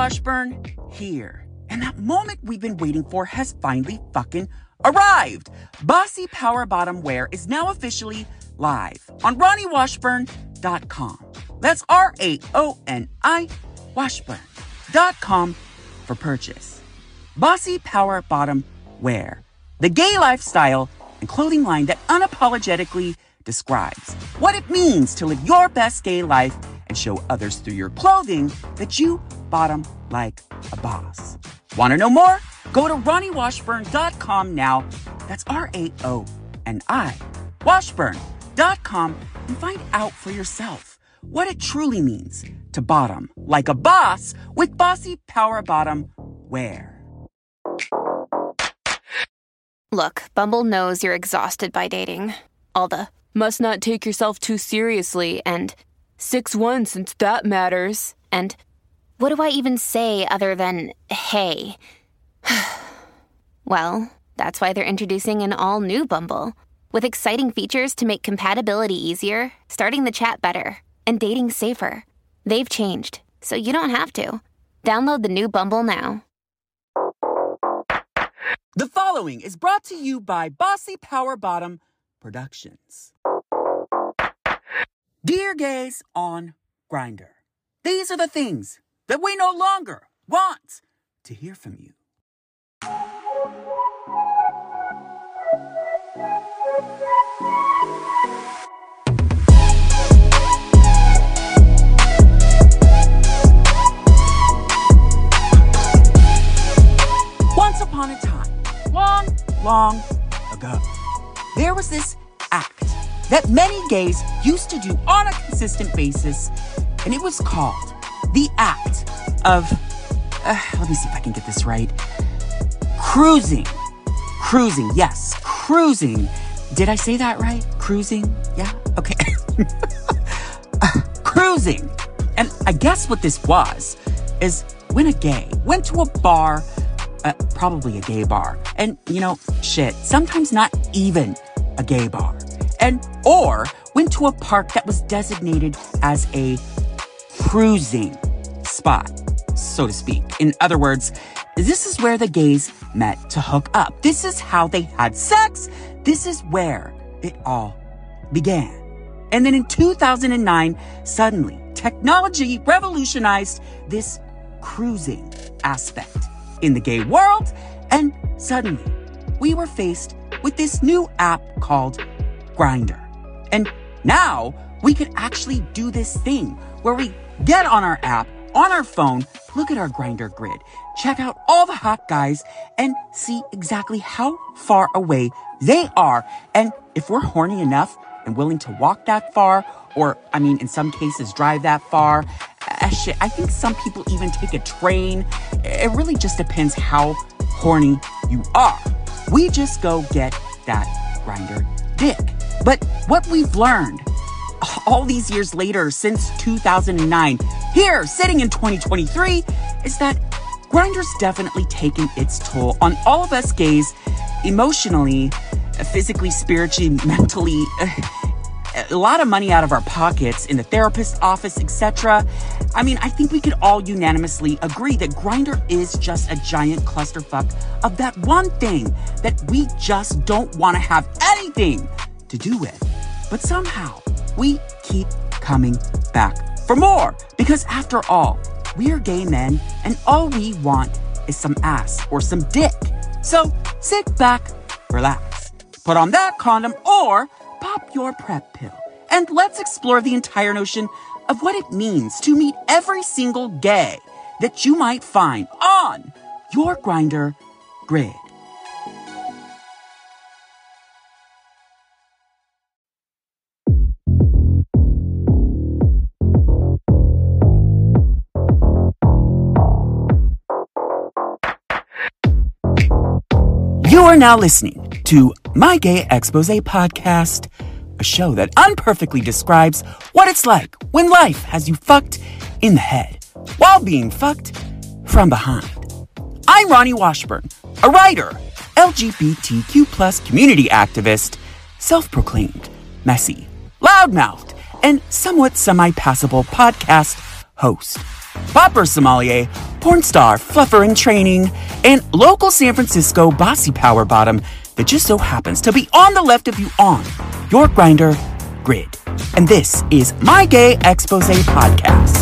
Washburn here. And that moment we've been waiting for has finally fucking arrived. Bossy Power Bottom Wear is now officially live on RonnieWashburn.com. That's RAONI Washburn.com for purchase. Bossy Power Bottom Wear, the gay lifestyle and clothing line that unapologetically describes what it means to live your best gay life and show others through your clothing that you bottom like a boss. Want to know more? Go to RonnieWashburn.com now. That's RAONI Washburn.com and find out for yourself what it truly means to bottom like a boss with Bossy Power Bottom Wear. Look, Bumble knows you're exhausted by dating. All the must not take yourself too seriously and 6'1" since that matters. And what do I even say other than hey? Well, that's why they're introducing an all-new Bumble with exciting features to make compatibility easier, starting the chat better, and dating safer. They've changed, so you don't have to. Download the new Bumble now. The following is brought to you by Bossy Power Bottom Productions. Dear gays on Grindr, these are the things that we no longer want to hear from you. Once upon a time, long ago, there was this act that many gays used to do on a consistent basis, and it was called the act of, let me see if I can get this right, cruising, yes, cruising. Did I say that right? Cruising? Yeah? Okay. Cruising. And I guess what this was is when a gay went to a bar, probably a gay bar, and, sometimes not even a gay bar, or went to a park that was designated as a cruising spot, so to speak. In other words, this is where the gays met to hook up. This is how they had sex. This is where it all began. And then in 2009, suddenly, technology revolutionized this cruising aspect in the gay world, and suddenly we were faced with this new app called Grindr. And now we could actually do this thing where we get on our app, on our phone, look at our Grindr grid, check out all the hot guys, and see exactly how far away they are. And if we're horny enough and willing to walk that far, or, in some cases, drive that far, I think some people even take a train. It really just depends how horny you are. We just go get that Grindr dick. But what we've learned all these years later, since 2009, here, sitting in 2023, is that Grindr's definitely taken its toll on all of us gays, emotionally, physically, spiritually, mentally, a lot of money out of our pockets in the therapist's office, etc. I think we could all unanimously agree that Grindr is just a giant clusterfuck of that one thing that we just don't want to have anything to do with. But somehow, we keep coming back for more. Because after all, we're gay men, and all we want is some ass or some dick. So sit back, relax, put on that condom, or pop your PrEP pill, and let's explore the entire notion of what it means to meet every single gay that you might find on your Grindr grid. You are now listening to My Gay Expose Podcast, a show that unperfectly describes what it's like when life has you fucked in the head while being fucked from behind. I'm Ronnie Washburn, a writer, LGBTQ+ community activist, self-proclaimed, messy, loudmouthed, and somewhat semi-passable podcast host, popper sommelier, porn star, fluffer in training, and local San Francisco bossy power bottom that just so happens to be on the left of you on your Grindr grid. And this is My Gay Expose Podcast.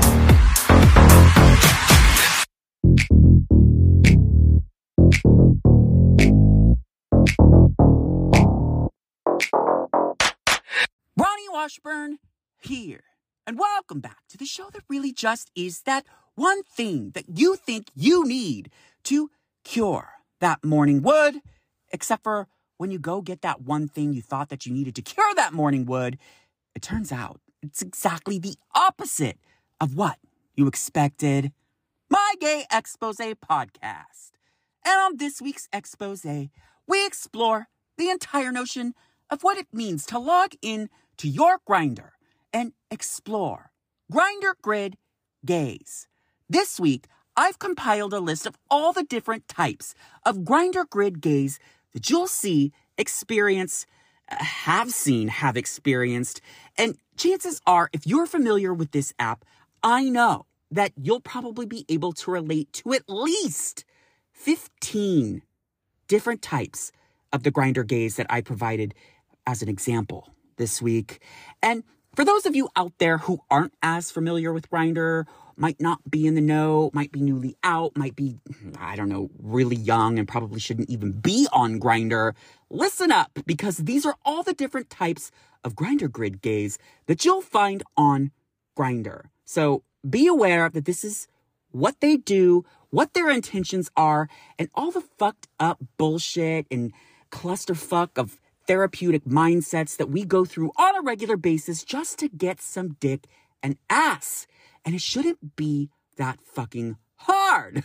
Ronnie Washburn here, and welcome back to the show that really just is that one thing that you think you need to cure that morning wood, except for when you go get that one thing you thought that you needed to cure that morning wood, it turns out it's exactly the opposite of what you expected. My Gay Expose Podcast. And on this week's expose, we explore the entire notion of what it means to log in to your Grindr and explore Grindr Grid Gays. This week, I've compiled a list of all the different types of Grindr Grid Gays that you'll see, experience, have experienced, and chances are, if you're familiar with this app, I know that you'll probably be able to relate to at least 15 different types of the Grindr Gays that I provided as an example this week. And for those of you out there who aren't as familiar with Grindr, might not be in the know, might be newly out, might be, really young and probably shouldn't even be on Grindr, listen up, because these are all the different types of Grindr Grid Gays that you'll find on Grindr. So be aware that this is what they do, what their intentions are, and all the fucked up bullshit and clusterfuck of therapeutic mindsets that we go through on a regular basis just to get some dick and ass. And it shouldn't be that fucking hard.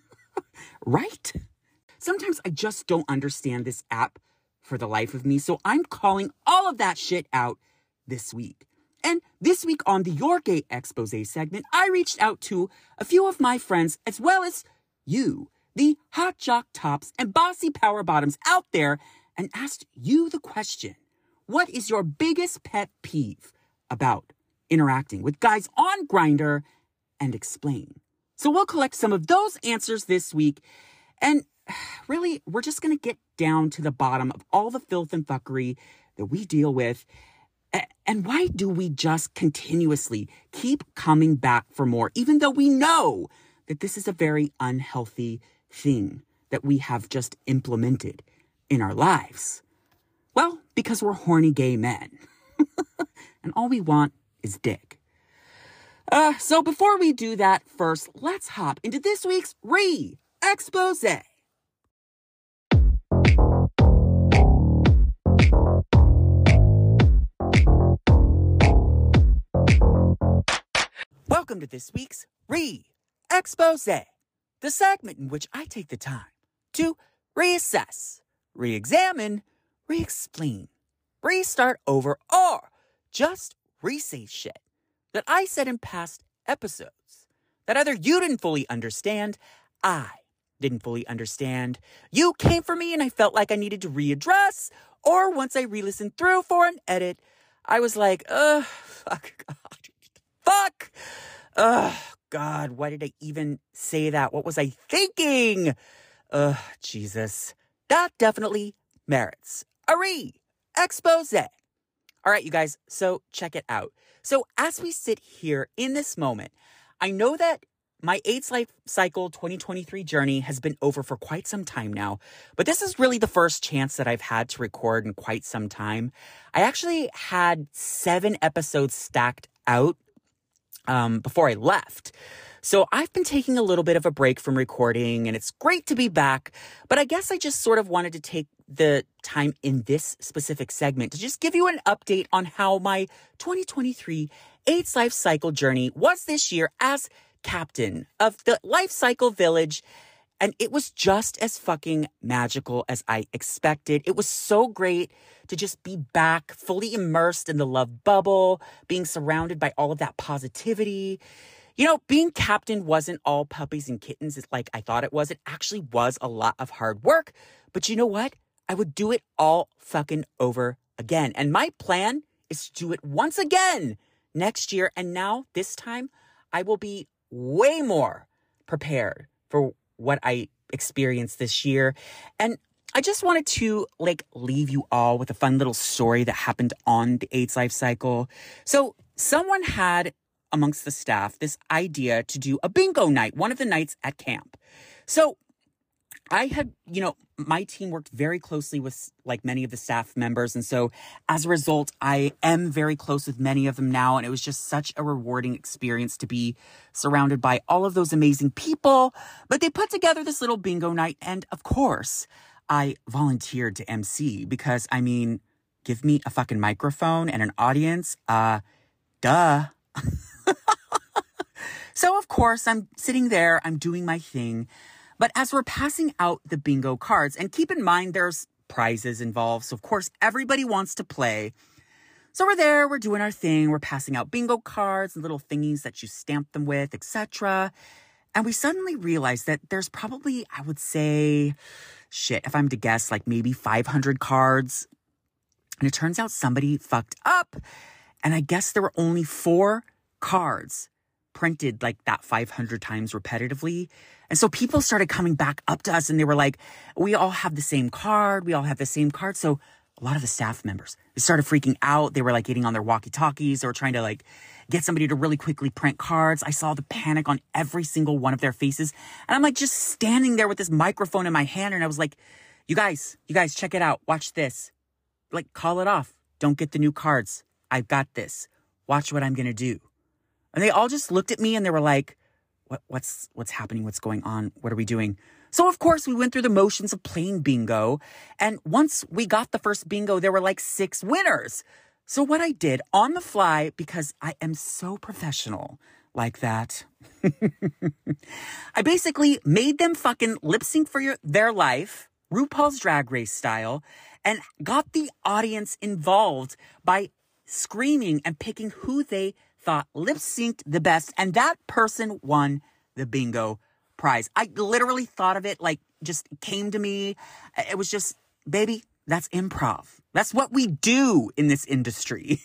Right? Sometimes I just don't understand this app for the life of me, so I'm calling all of that shit out this week. And this week on the Your Gay Expose segment, I reached out to a few of my friends as well as you, the hot jock tops and bossy power bottoms out there, and asked you the question: what is your biggest pet peeve about interacting with guys on Grindr, and explain? So we'll collect some of those answers this week, and really, we're just going to get down to the bottom of all the filth and fuckery that we deal with. And why do we just continuously keep coming back for more, even though we know that this is a very unhealthy thing that we have just implemented in our lives? Well, because we're horny gay men. And all we want is dick. So before we do that, first, let's hop into this week's Re-Expose. Welcome to this week's Re-Expose, the segment in which I take the time to reassess, re-examine, re-explain, restart over, or just re-say shit that I said in past episodes that either you didn't fully understand, I didn't fully understand, you came for me and I felt like I needed to readdress, or once I re-listened through for an edit, I was like, fuck, God, why did I even say that? What was I thinking? Jesus. That definitely merits a re-expose. All right, you guys, so check it out. So as we sit here in this moment, I know that my AIDS Life Cycle 2023 journey has been over for quite some time now, but this is really the first chance that I've had to record in quite some time. I actually had 7 episodes stacked out before I left. So I've been taking a little bit of a break from recording, and it's great to be back, but I guess I just sort of wanted to take the time in this specific segment to just give you an update on how my 2023 AIDS Life Cycle journey was this year as captain of the Life Cycle Village. And it was just as fucking magical as I expected. It was so great to just be back, fully immersed in the love bubble, being surrounded by all of that positivity. You know, being captain wasn't all puppies and kittens like I thought it was. It actually was a lot of hard work. But you know what? I would do it all fucking over again. And my plan is to do it once again next year. And now, this time, I will be way more prepared for what I experienced this year. And I just wanted to leave you all with a fun little story that happened on the AIDS Life Cycle. So someone had amongst the staff this idea to do a bingo night, one of the nights at camp. So I had, my team worked very closely with many of the staff members. And so as a result, I am very close with many of them now. And it was just such a rewarding experience to be surrounded by all of those amazing people. But they put together this little bingo night. And of course, I volunteered to MC because, give me a fucking microphone and an audience. Duh. So, of course, I'm sitting there, I'm doing my thing. But as we're passing out the bingo cards, and keep in mind there's prizes involved, so of course everybody wants to play. So we're there, we're doing our thing, we're passing out bingo cards and little thingies that you stamp them with, etc. And we suddenly realized that there's probably, I would say, if I'm to guess, maybe 500 cards. And it turns out somebody fucked up. And I guess there were only 4 cards printed that 500 times repetitively. And so people started coming back up to us and they were like, we all have the same card. We all have the same card. So a lot of the staff members, they started freaking out. They were getting on their walkie-talkies. They were trying to get somebody to really quickly print cards. I saw the panic on every single one of their faces. And I'm just standing there with this microphone in my hand. And I was like, you guys, check it out. Watch this. Call it off. Don't get the new cards. I've got this. Watch what I'm going to do. And they all just looked at me and they were like, what's happening? What's going on? What are we doing? So, of course, we went through the motions of playing bingo. And once we got the first bingo, there were 6 winners. So what I did on the fly, because I am so professional like that, I basically made them fucking lip sync for their life, RuPaul's Drag Race style, and got the audience involved by screaming and picking who they thought lip synced the best, and that person won the bingo prize. I literally thought of it just came to me. It was just, baby, that's improv. That's what we do in this industry.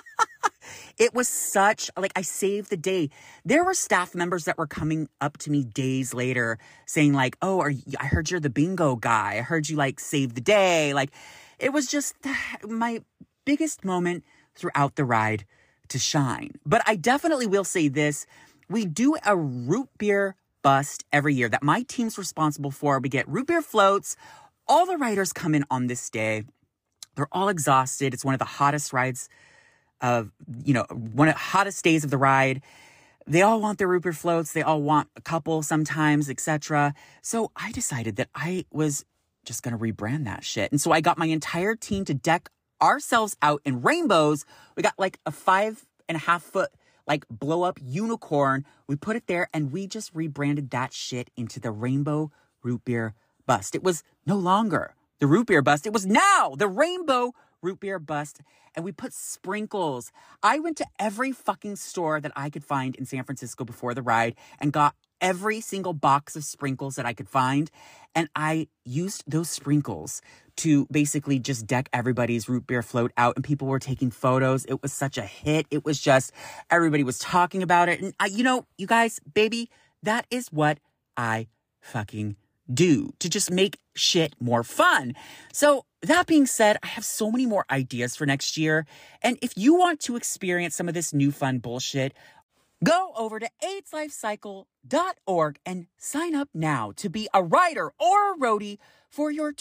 It was such, I saved the day. There were staff members that were coming up to me days later saying oh, I heard you're the bingo guy. I heard you saved the day. It was just my biggest moment throughout the ride to shine. But I definitely will say this. We do a root beer bust every year that my team's responsible for. We get root beer floats. All the riders come in on this day. They're all exhausted. It's one of the hottest rides of, one of the hottest days of the ride. They all want their root beer floats. They all want a couple sometimes, etc. So I decided that I was just going to rebrand that shit. And so I got my entire team to deck ourselves out in rainbows. We got a 5.5 foot blow up unicorn. We put it there and we just rebranded that shit into the Rainbow Root Beer Bust. It was no longer the root beer bust. It was now the Rainbow Root Beer Bust. And we put sprinkles. I went to every fucking store that I could find in San Francisco before the ride and got every single box of sprinkles that I could find. And I used those sprinkles to basically just deck everybody's root beer float out. And people were taking photos. It was such a hit. It was just, everybody was talking about it. And you guys, baby, that is what I fucking do to just make shit more fun. So that being said, I have so many more ideas for next year. And if you want to experience some of this new fun bullshit, go over to AIDSLifecycle.org and sign up now to be a rider or a roadie for your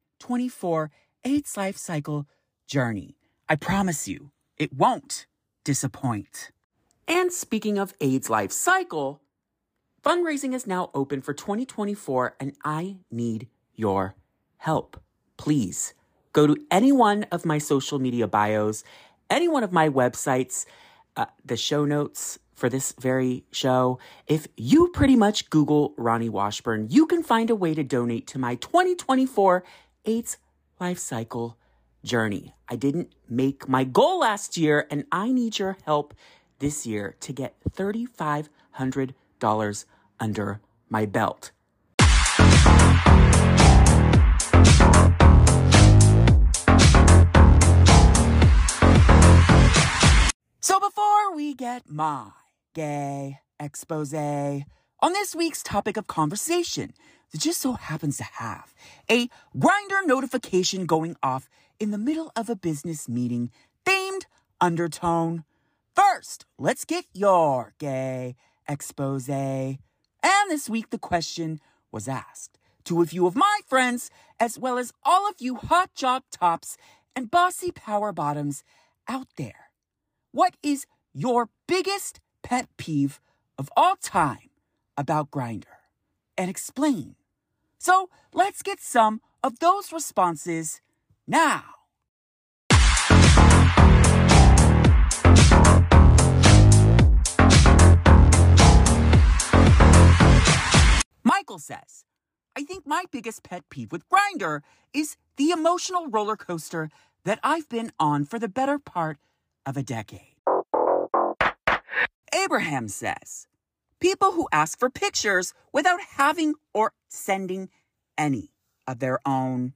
2024 AIDS Life Cycle journey. I promise you, it won't disappoint. And speaking of AIDS Life Cycle, fundraising is now open for 2024 and I need your help. Please go to any one of my social media bios, any one of my websites, the show notes for this very show. If you pretty much Google Ronnie Washburn, you can find a way to donate to my 2024 AIDS Life Cycle journey. I didn't make my goal last year, and I need your help this year to get $3,500 under my belt. So before we get my gay expose On this week's topic of conversation, it just so happens to have a Grindr notification going off in the middle of a business meeting themed undertone. First, let's get your gay expose. And this week the question was asked to a few of my friends, as well as all of you hot job tops and bossy power bottoms out there. What is your biggest pet peeve of all time about Grindr? And explain. So let's get some of those responses now. Michael says, I think my biggest pet peeve with Grindr is the emotional roller coaster that I've been on for the better part of a decade. Abraham says, people who ask for pictures without having or sending any of their own.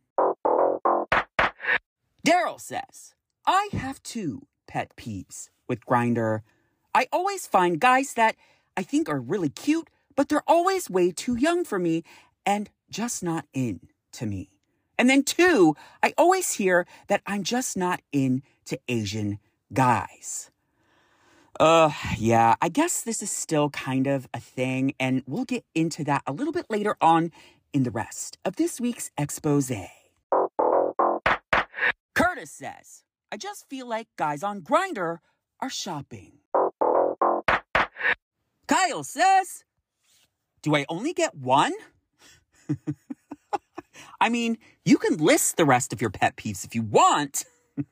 Daryl says, I have 2 pet peeves with Grindr. I always find guys that I think are really cute, but they're always way too young for me and just not in to me. And then 2, I always hear that I'm just not into Asian guys. Yeah, I guess this is still kind of a thing, and we'll get into that a little bit later on in the rest of this week's expose. Curtis says, I just feel like guys on Grindr are shopping. Kyle says, do I only get 1? I mean, you can list the rest of your pet peeves if you want.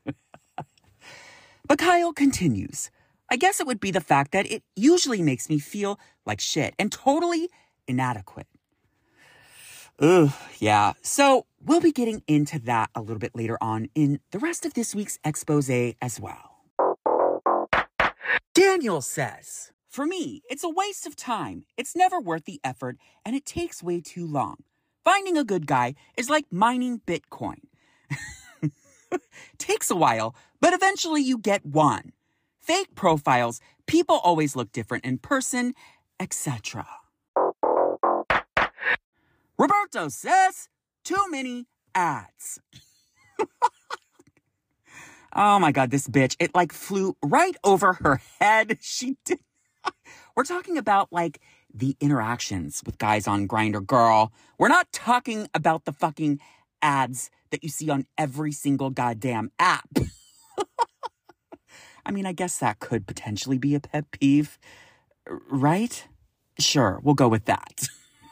But Kyle continues, I guess it would be the fact that it usually makes me feel like shit and totally inadequate. Ugh, yeah. So we'll be getting into that a little bit later on in the rest of this week's expose as well. Daniel says, for me, it's a waste of time. It's never worth the effort, and it takes way too long. Finding a good guy is like mining Bitcoin. Takes a while, but eventually you get one. Fake profiles, people always look different in person, etc. Roberto says, too many ads. Oh my God, this bitch, it like flew right over her head. She did. We're talking about like the interactions with guys on Grindr, girl. We're not talking about the fucking ads that you see on every single goddamn app. I mean, I guess that could potentially be a pet peeve, right? Sure, we'll go with that.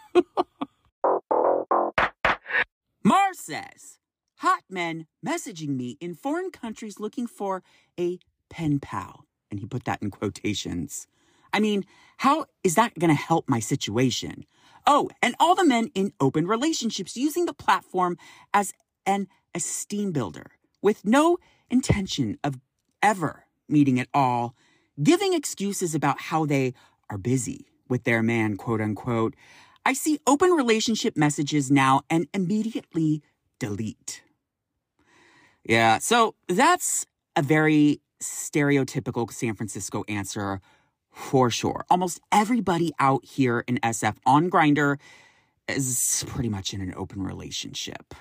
Mars says, hot men messaging me in foreign countries looking for a pen pal. And he put that in quotations. I mean, how is that going to help my situation? Oh, and all the men in open relationships using the platform as an esteem builder with no intention of ever meeting at all, giving excuses about how they are busy with their man, quote unquote. I see open relationship messages now and immediately delete. Yeah, so that's a very stereotypical San Francisco answer for sure. Almost everybody out here in SF on Grindr is pretty much in an open relationship.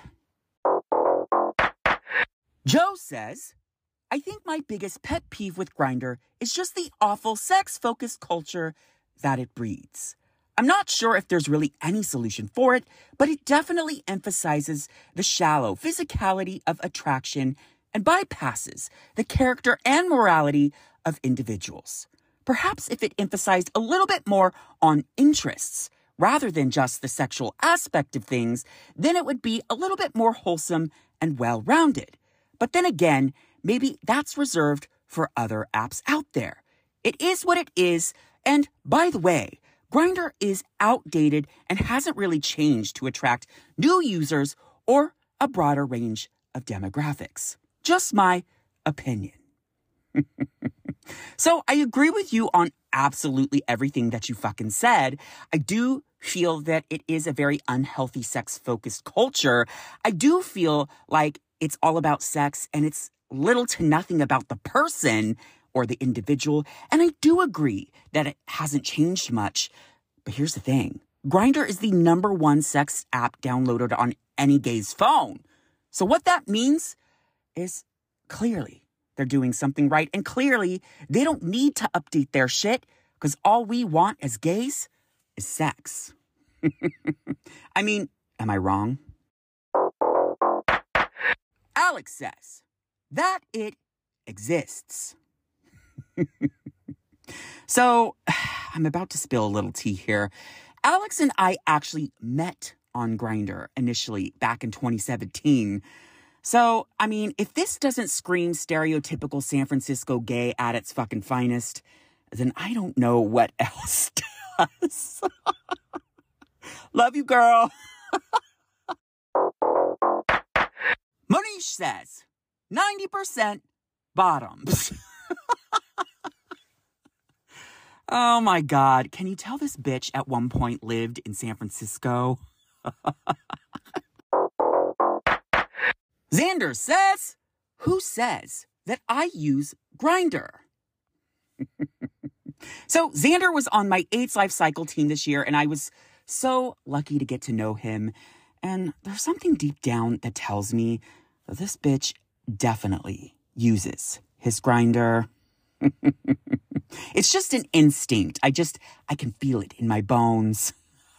Joe says, I think my biggest pet peeve with Grindr is just the awful sex-focused culture that it breeds. I'm not sure if there's really any solution for it, but it definitely emphasizes the shallow physicality of attraction and bypasses the character and morality of individuals. Perhaps if it emphasized a little bit more on interests rather than just the sexual aspect of things, then it would be a little bit more wholesome and well-rounded. But then again, maybe that's reserved for other apps out there. It is what it is, and by the way, Grindr is outdated and hasn't really changed to attract new users or a broader range of demographics. Just my opinion. So I agree with you on absolutely everything that you fucking said. I do feel that it is a very unhealthy sex-focused culture. I do feel like it's all about sex and it's little to nothing about the person or the individual. And I do agree that it hasn't changed much. But here's the thing. Grindr is the #1 sex app downloaded on any gay's phone. So what that means is clearly they're doing something right. And clearly they don't need to update their shit because all we want as gays is sex. I mean, am I wrong? Alex says that it exists. So, I'm about to spill a little tea here. Alex and I actually met on Grindr initially back in 2017. So, I mean, if this doesn't scream stereotypical San Francisco gay at its fucking finest, then I don't know what else does. Love you, girl. Monish says 90% bottoms. Oh my God. Can you tell this bitch at one point lived in San Francisco? Xander says, who says that I use Grindr? So Xander was on my AIDS Life Cycle team this year, and I was so lucky to get to know him. And there's something deep down that tells me that this bitch definitely uses his Grindr. It's just an instinct. I can feel it in my bones.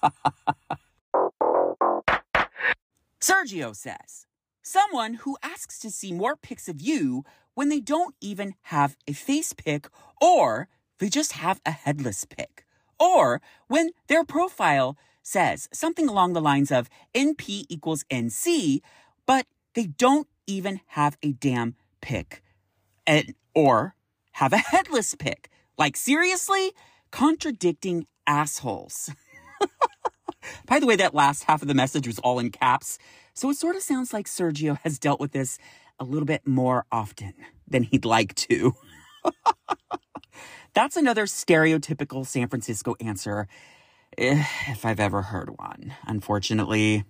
Sergio says, someone who asks to see more pics of you when they don't even have a face pic, or they just have a headless pic, or when their profile says something along the lines of NP equals NC, but they don't even have a damn pic, or have a headless pic. Like, seriously? Contradicting assholes. By the way, that last half of the message was all in caps, so it sort of sounds like Sergio has dealt with this a little bit more often than he'd like to. That's another stereotypical San Francisco answer, if I've ever heard one, unfortunately.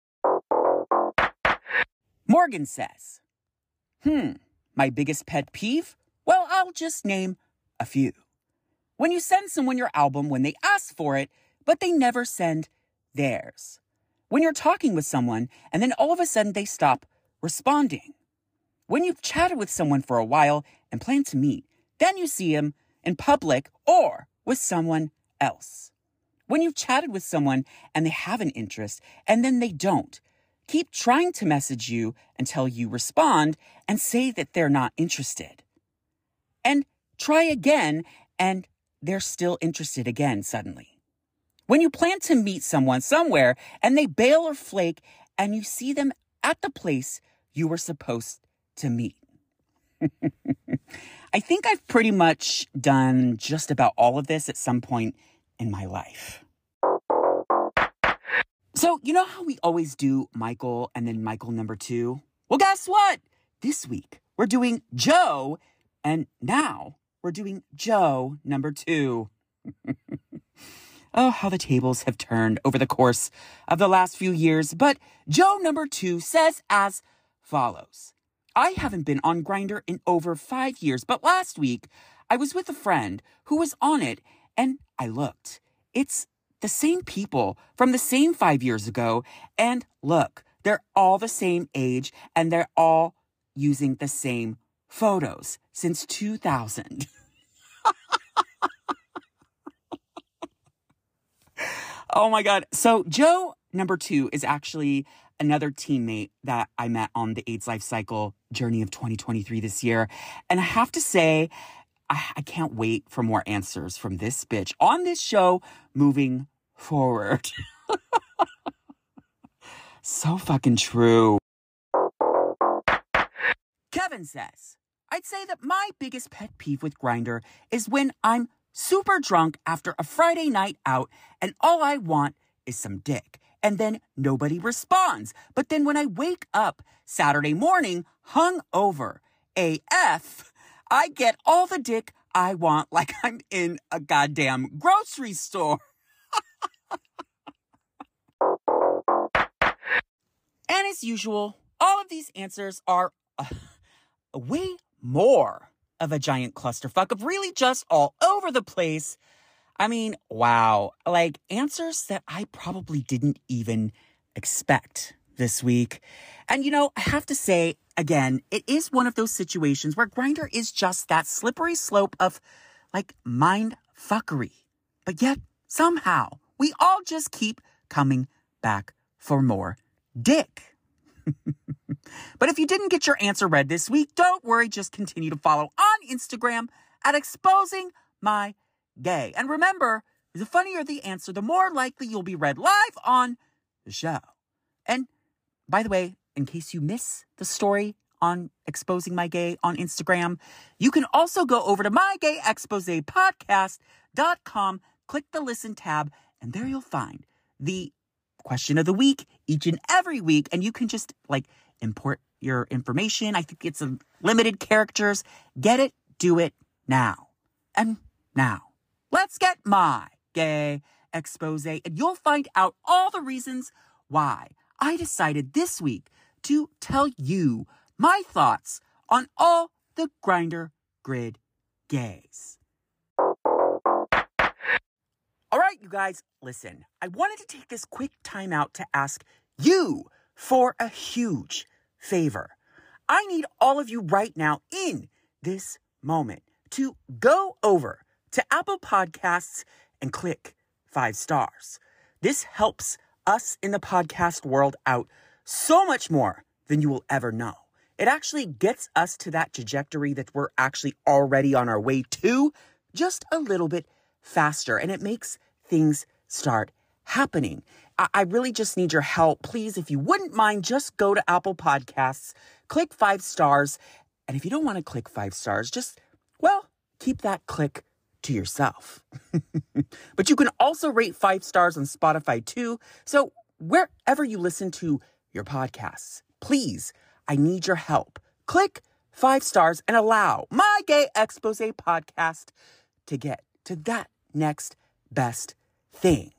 Morgan says, my biggest pet peeve? Well, I'll just name a few. When you send someone your album when they ask for it, but they never send theirs. When you're talking with someone and then all of a sudden they stop responding. When you've chatted with someone for a while and plan to meet, then you see him in public or with someone else. When you've chatted with someone and they have an interest and then they don't, keep trying to message you until you respond and say that they're not interested. And try again, and they're still interested again suddenly. When you plan to meet someone somewhere and they bail or flake and you see them at the place you were supposed to meet. I think I've pretty much done just about all of this at some point in my life. So, you know how we always do Michael and then Michael number 2? Well, guess what? This week, we're doing Joe, and now we're doing Joe number 2. Oh, how the tables have turned over the course of the last few years. But Joe number 2 says as follows. I haven't been on Grindr in over 5 years, but last week I was with a friend who was on it, and I looked. It's the same people from the same 5 years ago, and look, they're all the same age, and they're all using the same photos since 2000. Oh my God. So Joe number 2 is actually another teammate that I met on the AIDS Life Cycle journey of 2023 this year. And I have to say, I can't wait for more answers from this bitch on this show moving forward. So fucking true. Kevin says, I'd say that my biggest pet peeve with Grindr is when I'm super drunk after a Friday night out and all I want is some dick. And then nobody responds. But then when I wake up Saturday morning, hungover AF, I get all the dick I want like I'm in a goddamn grocery store. And as usual, all of these answers are way more of a giant clusterfuck of really just all over the place. I mean, wow. Like answers that I probably didn't even expect this week. And I have to say, again, it is one of those situations where Grindr is just that slippery slope of like mind fuckery. But yet, somehow, we all just keep coming back for more dick. But if you didn't get your answer read this week, don't worry. Just continue to follow on Instagram at Exposing My Gay. And remember, the funnier the answer, the more likely you'll be read live on the show. And by the way, in case you miss the story on Exposing My Gay on Instagram, you can also go over to mygayexposepodcast.com, click the listen tab, and there you'll find the question of the week each and every week. And you can just import your information. I think it's a limited characters. Get it, do it now. And now, let's get my gay expose, and you'll find out all the reasons why I decided this week to tell you my thoughts on all the Grindr Grid gays. All right, you guys, listen. I wanted to take this quick time out to ask you for a huge favor. I need all of you right now in this moment to go over to Apple Podcasts and click 5 stars. This helps us in the podcast world out so much more than you will ever know. It actually gets us to that trajectory that we're actually already on our way to just a little bit faster, and it makes things start happening. I really just need your help. Please, if you wouldn't mind, just go to Apple Podcasts, click 5 stars, and if you don't want to click 5 stars, just, keep that click to yourself. But you can also rate 5 stars on Spotify too. So wherever you listen to your podcasts, please, I need your help. Click 5 stars and allow my Gay Expose podcast to get to that next best thing.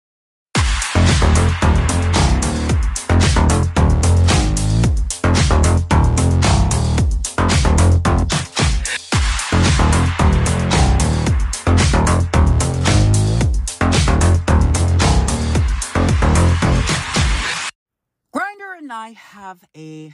And I have a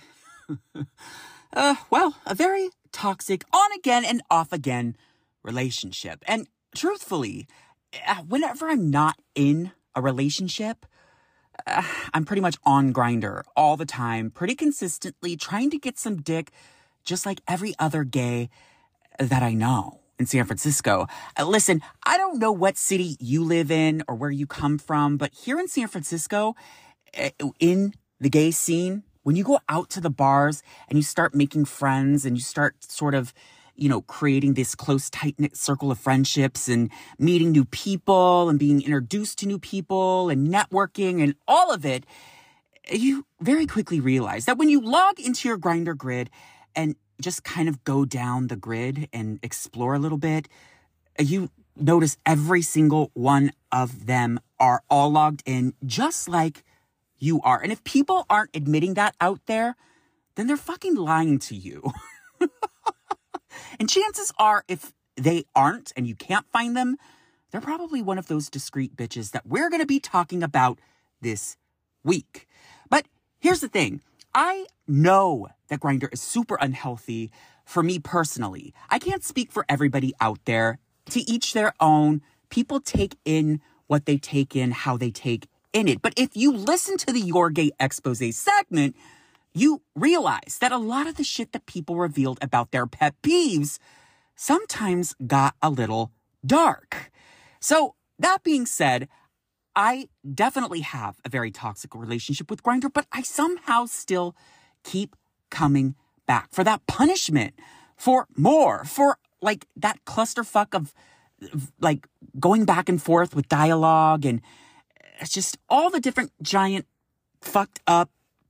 very toxic on-again and off-again relationship. And truthfully, whenever I'm not in a relationship, I'm pretty much on Grindr all the time, pretty consistently, trying to get some dick, just like every other gay that I know in San Francisco. Listen, I don't know what city you live in or where you come from, but here in San Francisco, in the gay scene, when you go out to the bars and you start making friends and you start sort of, creating this close, tight-knit circle of friendships and meeting new people and being introduced to new people and networking and all of it, you very quickly realize that when you log into your Grindr grid and just kind of go down the grid and explore a little bit, you notice every single one of them are all logged in just like you are. And if people aren't admitting that out there, then they're fucking lying to you. And chances are, if they aren't and you can't find them, they're probably one of those discreet bitches that we're going to be talking about this week. But here's the thing. I know that Grindr is super unhealthy for me personally. I can't speak for everybody out there. To each their own. People take in what they take in, how they take in it. But if you listen to the Your Gay Expose segment, you realize that a lot of the shit that people revealed about their pet peeves sometimes got a little dark. So that being said, I definitely have a very toxic relationship with Grindr, but I somehow still keep coming back for that punishment, for more, for that clusterfuck of going back and forth with dialogue, and it's just all the different giant fucked up,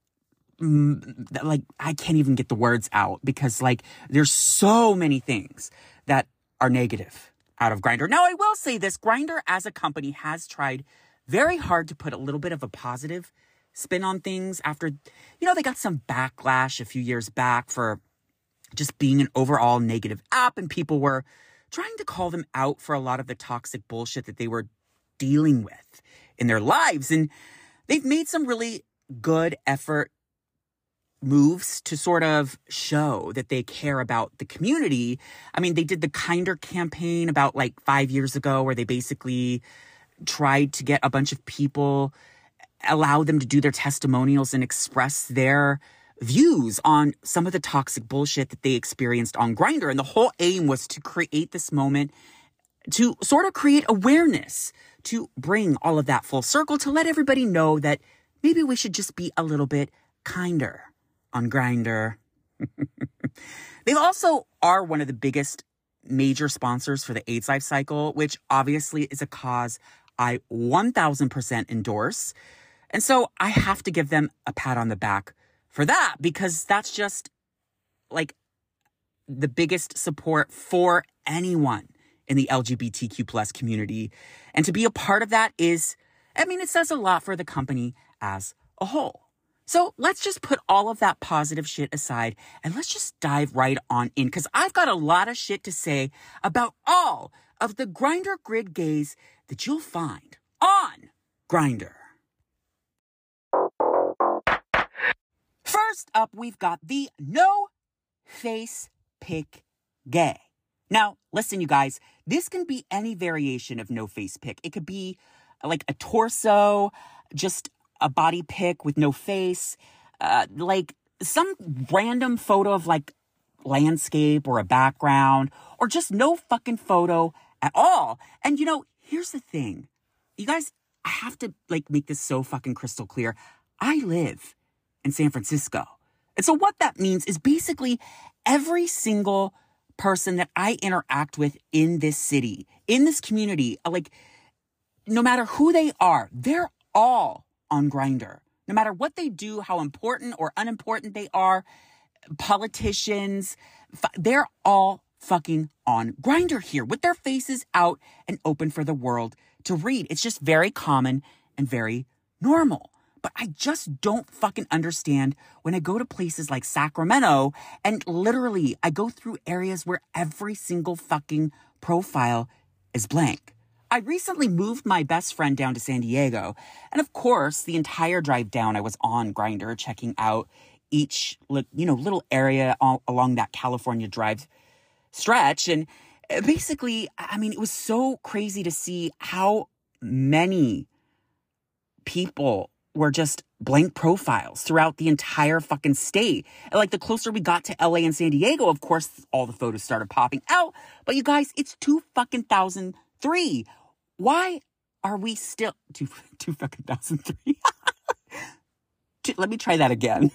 I can't even get the words out because there's so many things that are negative out of Grindr. Now, I will say this, Grindr as a company has tried very hard to put a little bit of a positive spin on things after, they got some backlash a few years back for just being an overall negative app, and people were trying to call them out for a lot of the toxic bullshit that they were dealing with in their lives. And they've made some really good effort moves to sort of show that they care about the community. I mean, they did the Kinder campaign about like 5 years ago where they basically tried to get a bunch of people, allow them to do their testimonials and express their views on some of the toxic bullshit that they experienced on Grindr. And the whole aim was to create this moment, to sort of create awareness, to bring all of that full circle, to let everybody know that maybe we should just be a little bit kinder on Grindr. They also are one of the biggest major sponsors for the AIDS life cycle, which obviously is a cause I 1000% endorse. And so I have to give them a pat on the back for that, because that's just like the biggest support for anyone in the LGBTQ plus community. And to be a part of that is, I mean, it says a lot for the company as a whole. So let's just put all of that positive shit aside and let's just dive right on in, because I've got a lot of shit to say about all of the Grindr grid gays that you'll find on Grindr. First up, we've got the no face pic gay. Now, listen, you guys, this can be any variation of no face pic. It could be like a torso, just a body pic with no face, like some random photo of like landscape or a background, or just no fucking photo at all. And you know, here's the thing. You guys, I have to like make this so fucking crystal clear. I live in San Francisco. And so what that means is basically every single person that I interact with in this city, in this community, like no matter who they are, they're all on Grindr. No matter what they do, how important or unimportant they are, politicians, they're all fucking on Grindr here with their faces out and open for the world to read. It's just very common and very normal. But I just don't fucking understand when I go to places like Sacramento and literally I go through areas where every single fucking profile is blank. I recently moved my best friend down to San Diego. And of course, the entire drive down, I was on Grindr checking out each, little area along that California Drive stretch. And basically, I mean, it was so crazy to see how many people were just blank profiles throughout the entire fucking state. And like the closer we got to LA and San Diego, of course, all the photos started popping out. But you guys, it's 2003. Why are we still 2003? Let me try that again.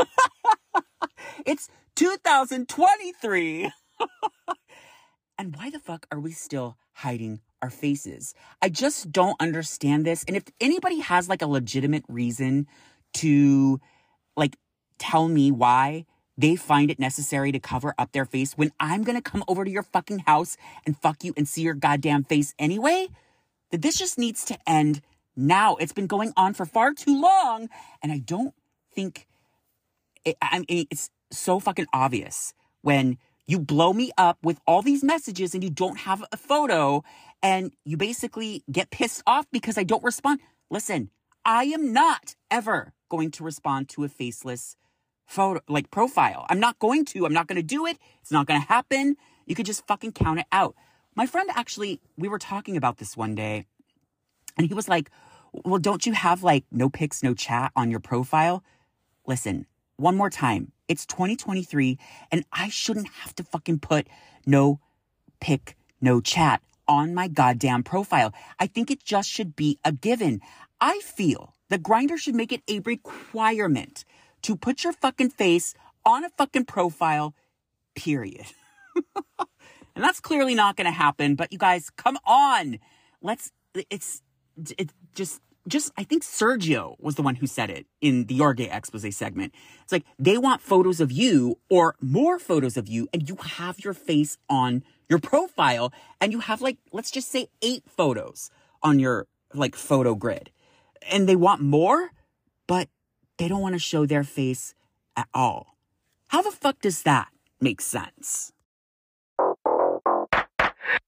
It's 2023. And why the fuck are we still hiding our faces? I just don't understand this. And if anybody has like a legitimate reason to like tell me why they find it necessary to cover up their face when I'm going to come over to your fucking house and fuck you and see your goddamn face anyway, that this just needs to end now. It's been going on for far too long. And I don't think it's so fucking obvious when you blow me up with all these messages and you don't have a photo and you basically get pissed off because I don't respond. Listen, I am not ever going to respond to a faceless photo, like profile. I'm not going to do it. It's not going to happen. You could just fucking count it out. My friend actually, we were talking about this one day and he was like, well, don't you have like no pics, no chat on your profile? Listen, one more time. It's 2023 and I shouldn't have to fucking put no pic, no chat on my goddamn profile. I think it just should be a given. I feel that Grindr should make it a requirement to put your fucking face on a fucking profile, period. And that's clearly not going to happen, but you guys, come on. I think Sergio was the one who said it in the Your Gay Expose segment. It's like, they want photos of you or more photos of you, and you have your face on your profile, and you have like, let's just say 8 photos on your like photo grid. And they want more, but they don't want to show their face at all. How the fuck does that make sense?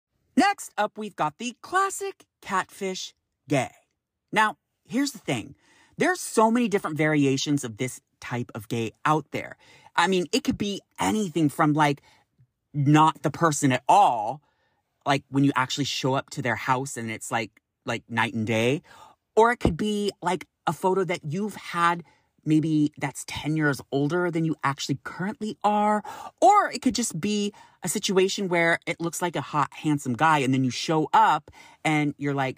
Next up, we've got the classic catfish gay. Now, here's the thing. There's so many different variations of this type of gay out there. I mean, it could be anything from like not the person at all, like when you actually show up to their house and it's like night and day, or it could be like a photo that you've had maybe that's 10 years older than you actually currently are, or it could just be a situation where it looks like a hot, handsome guy and then you show up and you're like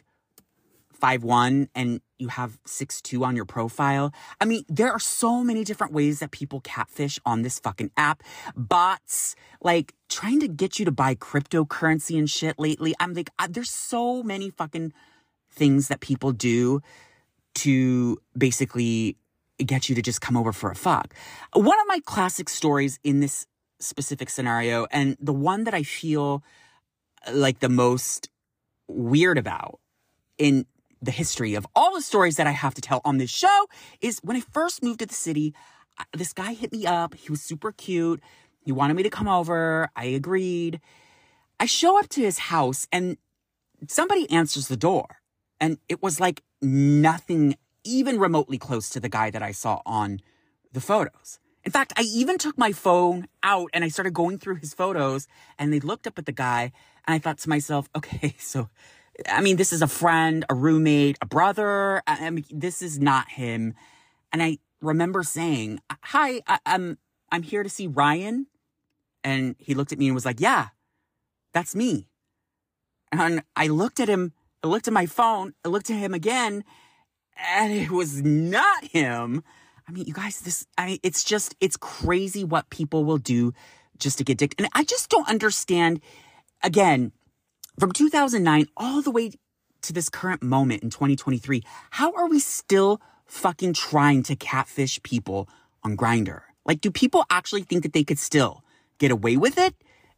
5'1" and you have 6'2" on your profile. I mean, there are so many different ways that people catfish on this fucking app. Bots, like, trying to get you to buy cryptocurrency and shit lately. I'm like, there's so many fucking things that people do to basically get you to just come over for a fuck. One of my classic stories in this specific scenario, and the one that I feel like the most weird about in the history of all the stories that I have to tell on this show, is when I first moved to the city, this guy hit me up. He was super cute. He wanted me to come over. I agreed. I show up to his house and somebody answers the door. And it was like nothing even remotely close to the guy that I saw on the photos. In fact, I even took my phone out and I started going through his photos, and they looked up at the guy, and I thought to myself, okay, so, I mean, this is a friend, a roommate, a brother. I mean, this is not him. And I remember saying, hi, I'm here to see Ryan. And he looked at me and was like, yeah, that's me. And I looked at him, I looked at my phone, I looked at him again, and it was not him. I mean, you guys, it's crazy what people will do just to get dick. And I just don't understand, again, from 2009 all the way to this current moment in 2023, how are we still fucking trying to catfish people on Grindr? Like, do people actually think that they could still get away with it?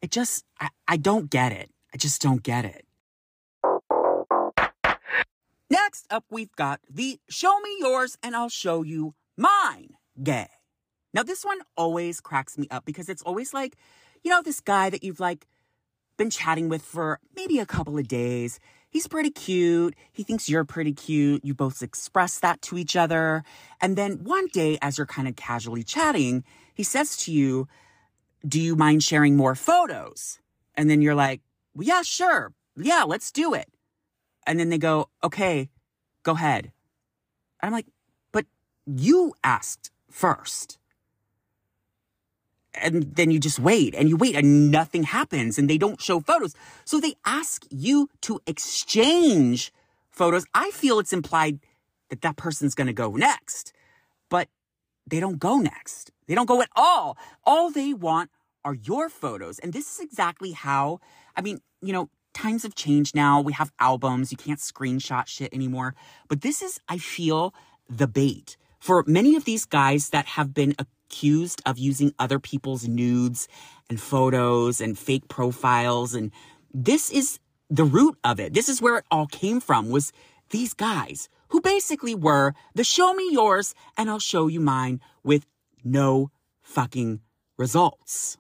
I don't get it. I just don't get it. Next up, we've got the show me yours and I'll show you mine gay. Now, this one always cracks me up because it's always like, you know, this guy that you've like been chatting with for maybe a couple of days. He's pretty cute. He thinks you're pretty cute. You both express that to each other. And then one day, as you're kind of casually chatting, he says to you, do you mind sharing more photos? And then you're like, well, yeah, sure. Yeah, let's do it. And then they go, okay, go ahead. And I'm like, but you asked first. And then you just wait and you wait and nothing happens and they don't show photos. So they ask you to exchange photos. I feel it's implied that that person's going to go next, but they don't go next. They don't go at all. All they want are your photos. And this is exactly how, I mean, you know, times have changed now. We have albums. You can't screenshot shit anymore. But this is, I feel, the bait for many of these guys that have been accused of using other people's nudes and photos and fake profiles. And this is the root of it. This is where it all came from, was these guys who basically were the show me yours and I'll show you mine with no fucking results.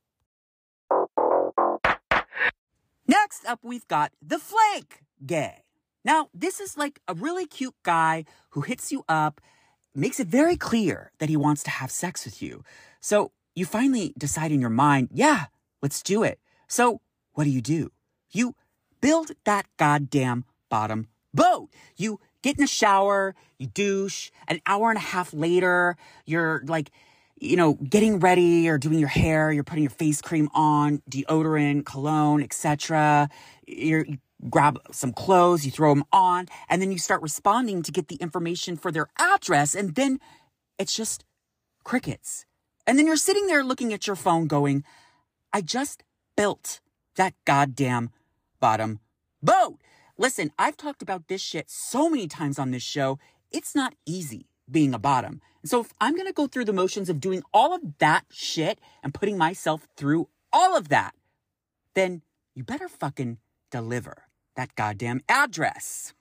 Next up, we've got the flake gay. Now, this is like a really cute guy who hits you up, makes it very clear that he wants to have sex with you. So you finally decide in your mind, yeah, let's do it. So what do? You build that goddamn bottom boat. You get in the shower, you douche. An hour and a half later, you're like, you know, getting ready or doing your hair, you're putting your face cream on, deodorant, cologne, etc. You grab some clothes, you throw them on, and then you start responding to get the information for their address, and then it's just crickets. And then you're sitting there looking at your phone going, I just built that goddamn bottom boat. Listen, I've talked about this shit so many times on this show. It's not easy being a bottom. And so if I'm going to go through the motions of doing all of that shit and putting myself through all of that, then you better fucking deliver that goddamn address.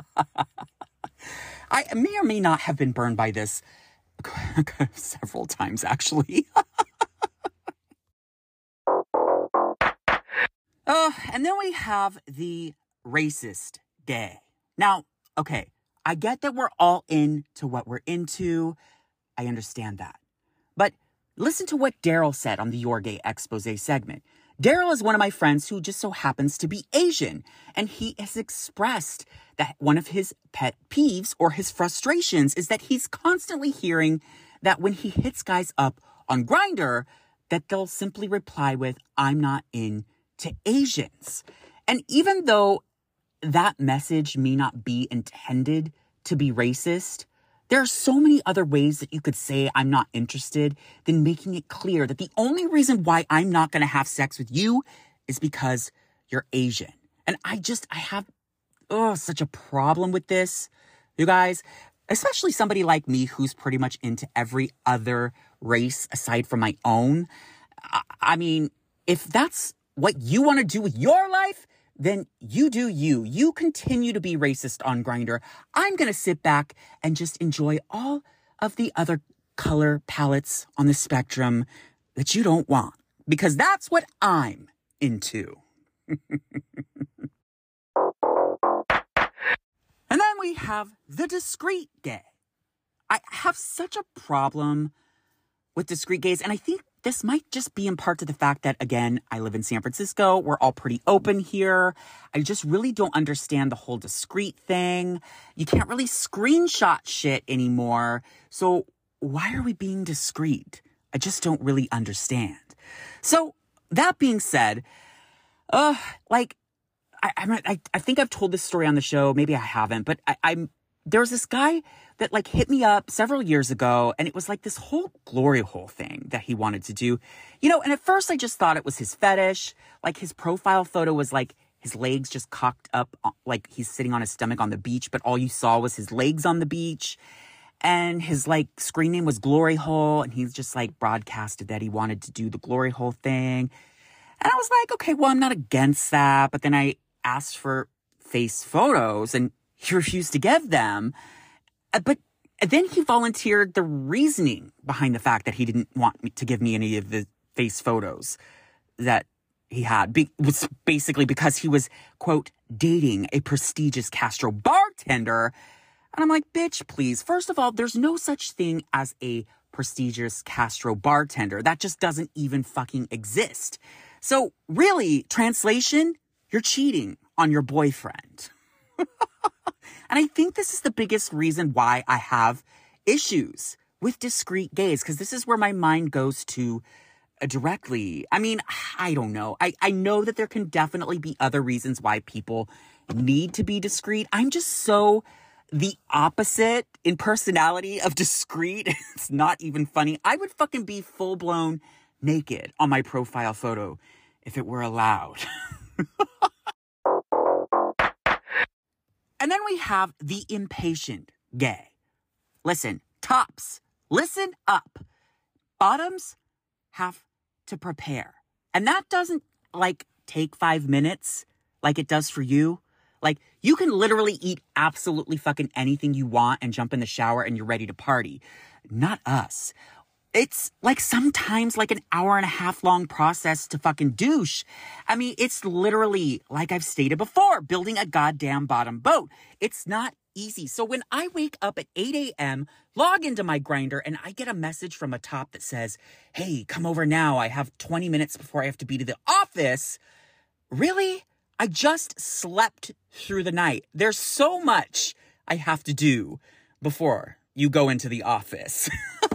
I may or may not have been burned by this several times, actually. And then we have the racist gay. Now, okay, I get that we're all into what we're into. I understand that. But listen to what Daryl said on the Your Gay expose segment. Daryl is one of my friends who just so happens to be Asian, and he has expressed that one of his pet peeves or his frustrations is that he's constantly hearing that when he hits guys up on Grindr, that they'll simply reply with, "I'm not into Asians." And even though that message may not be intended to be racist, there are so many other ways that you could say I'm not interested than making it clear that the only reason why I'm not going to have sex with you is because you're Asian. And I have such a problem with this, you guys, especially somebody like me who's pretty much into every other race aside from my own. I mean, if that's what you want to do with your life, then you do you. You continue to be racist on Grindr. I'm going to sit back and just enjoy all of the other color palettes on the spectrum that you don't want, because that's what I'm into. And then we have the discreet gay. I have such a problem with discreet gays, and I think this might just be in part to the fact that, again, I live in San Francisco. We're all pretty open here. I just really don't understand the whole discreet thing. You can't really screenshot shit anymore. So why are we being discreet? I just don't really understand. So that being said, I think I've told this story on the show. Maybe I haven't, but there was this guy that hit me up several years ago, and it was this whole glory hole thing that he wanted to do, and at first I just thought it was his fetish. His profile photo was his legs just cocked up, he's sitting on his stomach on the beach, but all you saw was his legs on the beach. And his screen name was Glory Hole, and he's just broadcasted that he wanted to do the glory hole thing. And I was like, okay, well, I'm not against that. But then I asked for face photos, and he refused to give them. But then he volunteered the reasoning behind the fact that he didn't want me to give me any of the face photos that he had. Was basically because he was, quote, dating a prestigious Castro bartender. And I'm like, bitch, please. First of all, there's no such thing as a prestigious Castro bartender. That just doesn't even fucking exist. So really, translation, you're cheating on your boyfriend. And I think this is the biggest reason why I have issues with discreet gays, because this is where my mind goes to directly. I mean, I don't know. I know that there can definitely be other reasons why people need to be discreet. I'm just so the opposite in personality of discreet. It's not even funny. I would fucking be full-blown naked on my profile photo if it were allowed. And then we have the impatient gay. Listen, tops, listen up. Bottoms have to prepare. And that doesn't take 5 minutes like it does for you. You can literally eat absolutely fucking anything you want and jump in the shower and you're ready to party. Not us. It's sometimes an hour and a half long process to fucking douche. I mean, it's literally, like I've stated before, building a goddamn bottom boat. It's not easy. So when I wake up at 8 a.m., log into my Grindr, and I get a message from a top that says, hey, come over now. I have 20 minutes before I have to be to the office. Really? I just slept through the night. There's so much I have to do before you go into the office.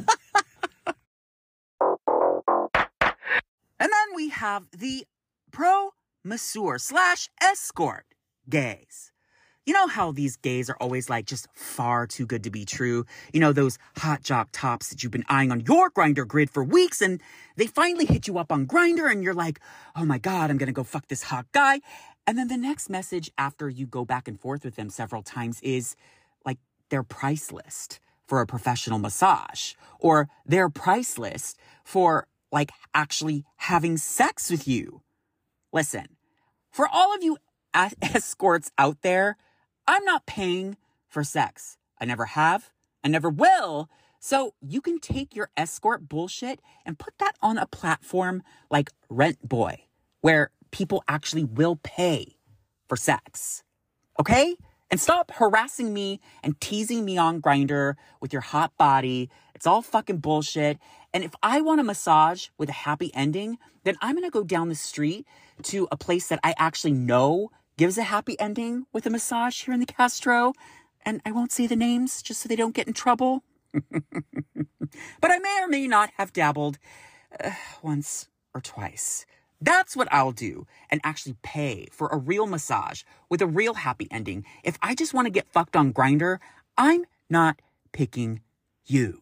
And then we have the pro-masseur / escort gays. You know how these gays are always just far too good to be true? You know, those hot jock tops that you've been eyeing on your Grindr grid for weeks, and they finally hit you up on Grindr, and you're like, oh my God, I'm going to go fuck this hot guy. And then the next message after you go back and forth with them several times is their price list for a professional massage, or their price list for actually having sex with you. Listen, for all of you escorts out there, I'm not paying for sex. I never have. I never will. So you can take your escort bullshit and put that on a platform like Rent Boy, where people actually will pay for sex. Okay? And stop harassing me and teasing me on Grindr with your hot body. It's all fucking bullshit. And if I want a massage with a happy ending, then I'm going to go down the street to a place that I actually know gives a happy ending with a massage here in the Castro. And I won't say the names just so they don't get in trouble. But I may or may not have dabbled once or twice. That's what I'll do and actually pay for a real massage with a real happy ending. If I just want to get fucked on Grindr, I'm not picking you.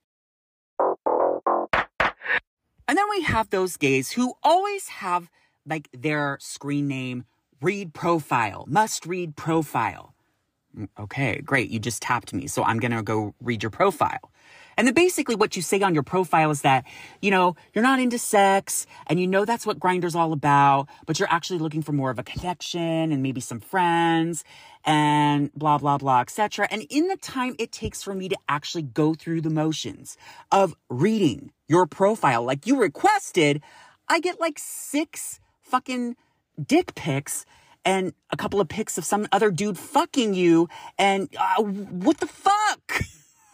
And then we have those gays who always have like their screen name, read profile, must read profile. Okay, great. You just tapped me. So I'm going to go read your profile. And then basically what you say on your profile is that, you know, you're not into sex and you know that's what Grindr's all about, but you're actually looking for more of a connection and maybe some friends and blah, blah, blah, etc. And in the time it takes for me to actually go through the motions of reading your profile like you requested, I get like 6 fucking dick pics and a couple of pics of some other dude fucking you. And what the fuck?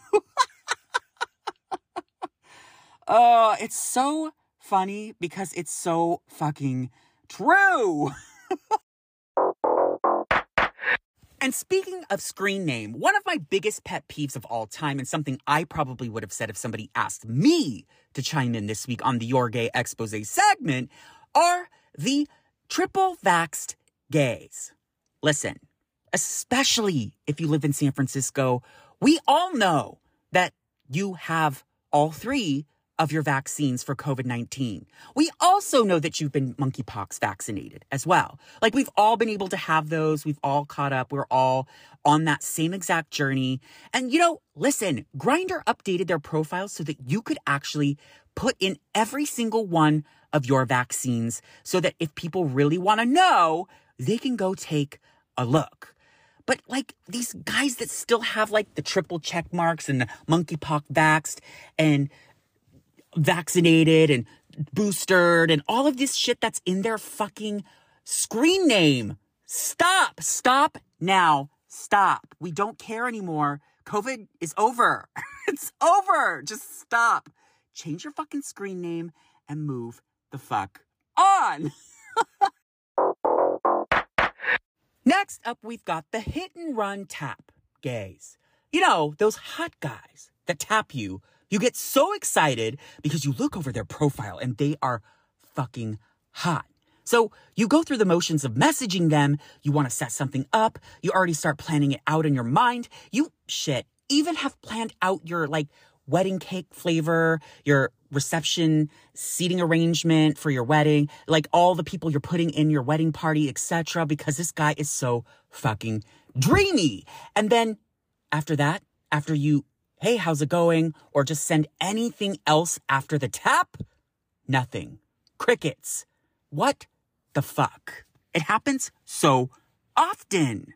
It's so funny because it's so fucking true. And speaking of screen name, one of my biggest pet peeves of all time and something I probably would have said if somebody asked me to chime in this week on the Your Gay Expose segment are the triple vaxxed gays. Listen, especially if you live in San Francisco, we all know that you have all 3 of your vaccines for COVID-19. We also know that you've been monkeypox vaccinated as well. Like we've all been able to have those. We've all caught up. We're all on that same exact journey. And you know, listen, Grindr updated their profiles so that you could actually put in every single one of your vaccines so that if people really want to know, they can go take a look. But like these guys that still have like the triple check marks and the monkeypox vaxxed and vaccinated and boosted and all of this shit that's in their fucking screen name. Stop now. Stop. We don't care anymore. COVID is over. It's over. Just stop. Change your fucking screen name and move the fuck on. Next up, we've got the hit and run tap gays. You know, those hot guys that tap you. You get so excited because you look over their profile and they are fucking hot. So you go through the motions of messaging them. You want to set something up. You already start planning it out in your mind. You even have planned out your like wedding cake flavor, your reception seating arrangement for your wedding, like all the people you're putting in your wedding party, etc. because this guy is so fucking dreamy. And then after that, after you hey, how's it going? Or just send anything else after the tap? Nothing. Crickets. What the fuck? It happens so often.